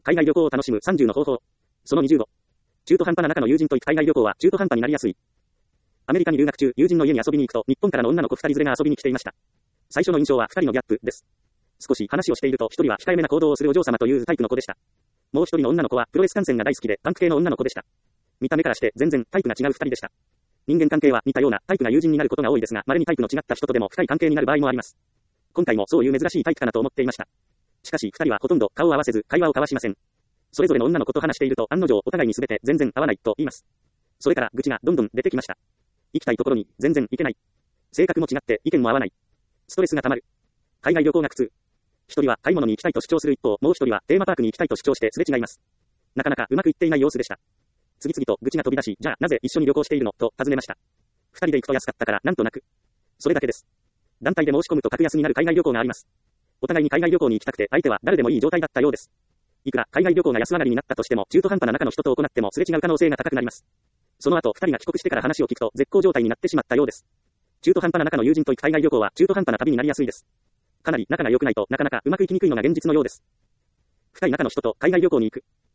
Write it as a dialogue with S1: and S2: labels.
S1: 海外旅行を楽しむ30の方法。その25。中途半端な仲の友人と行く海外旅行は中途半端になりやすい。アメリカに留学中、友人の家に遊びに行くと、日本からの女の子2人連れが遊びに来ていました。最初の印象は2人のギャップです。少し話をしていると、1人は控えめな行動をするお嬢様というタイプの子でした。もう1人の女の子はプロレス観戦が大好きで、パンク系の女の子でした。見た目からして全然タイプが違う2人でした。人間関係は似たようなタイプが友人になることが多いですが、稀にタイプの違った人とでも深い関係になる場合もあります。今回もそういう珍しいタイプかなと思っていました。しかし2人はほとんど顔を合わせず会話を交わしません。それぞれの女の子と話していると案の定お互いに全て全然合わないと言います。それから愚痴がどんどん出てきました。行きたいところに全然行けない。性格も違って意見も合わない。ストレスが溜まる。海外旅行が苦痛。一人は買い物に行きたいと主張する一方、もう一人はテーマパークに行きたいと主張してすれ違います。なかなかうまくいっていない様子でした。次々と愚痴が飛び出し、じゃあなぜ一緒に旅行しているのと尋ねました。二人で行くと安かったからなんとなく。それだけです。団体で申し込むと格安になる海外旅行があります。お互いに海外旅行に行きたくて相手は誰でもいい状態だったようです。いくら海外旅行が安上がりになったとしても中途半端な中の人と行ってもすれ違う可能性が高くなります。その後二人が帰国してから話を聞くと絶好状態になってしまったようです。中途半端な中の友人と行く海外旅行は中途半端な旅になりやすいです。かなり仲が良くないとなかなかうまくいきにくいのが現実のようです。深い仲の人と海外旅行に行く。